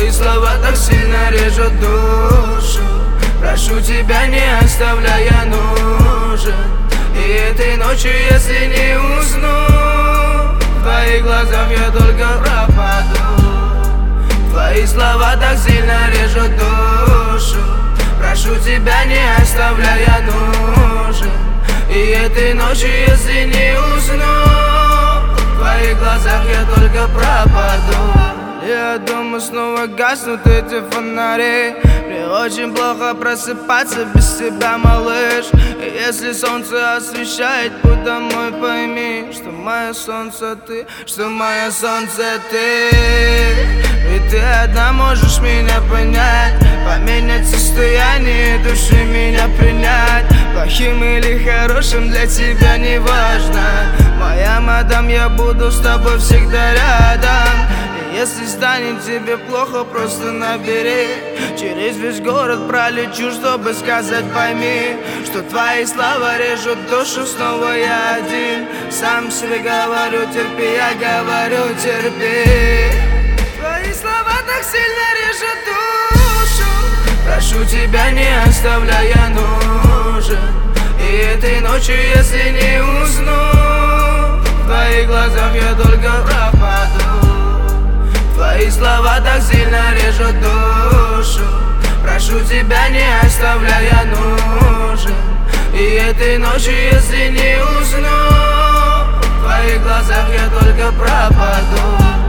Твои слова так сильно режут душу. Прошу тебя, не оставляй, я нужен. И этой ночью, если не усну, в твоих глазах я только пропаду. Твои слова так сильно режут душу. Прошу тебя, не оставляй, я нужен. И этой ночью, если не усну, в твоих глазах я только пропаду. Я думаю, снова гаснут эти фонари. Мне очень плохо просыпаться без тебя, малыш. И если солнце освещает путь домой, пойми, что мое солнце ты, что мое солнце ты. И ты одна можешь меня понять, поменять состояние души, меня принять. Плохим или хорошим для тебя не важно. Моя мадам, я буду с тобой всегда рядом. И если станет тебе плохо, просто набери. Через весь город пролечу, чтобы сказать, пойми, что твои слова режут душу. Снова я один, сам себе говорю, терпи, я говорю, терпи. Твои слова так сильно режут душу. Прошу тебя, не оставляй, я нужен. И этой ночью, если не усну, в твоих глазах я только пропаду. Твои слова так сильно режут душу. Прошу тебя, не оставляй, я нужен. И этой ночью, если не усну, в твоих глазах я только пропаду.